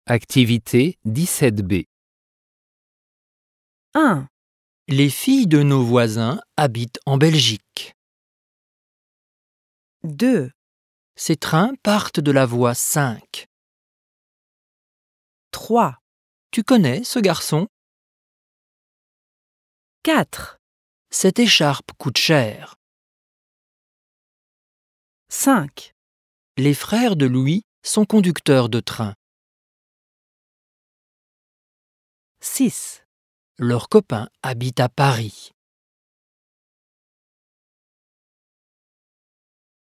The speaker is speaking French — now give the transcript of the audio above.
Activité 17B. 1, Les filles de nos voisins habitent en Belgique. 2, Ces trains partent de la voie 5. 3, Tu connais ce garçon? 4, Cette écharpe coûte cher. 5, Les frères de Louis sont conducteurs de train. 6. Leurs copains habitent à Paris.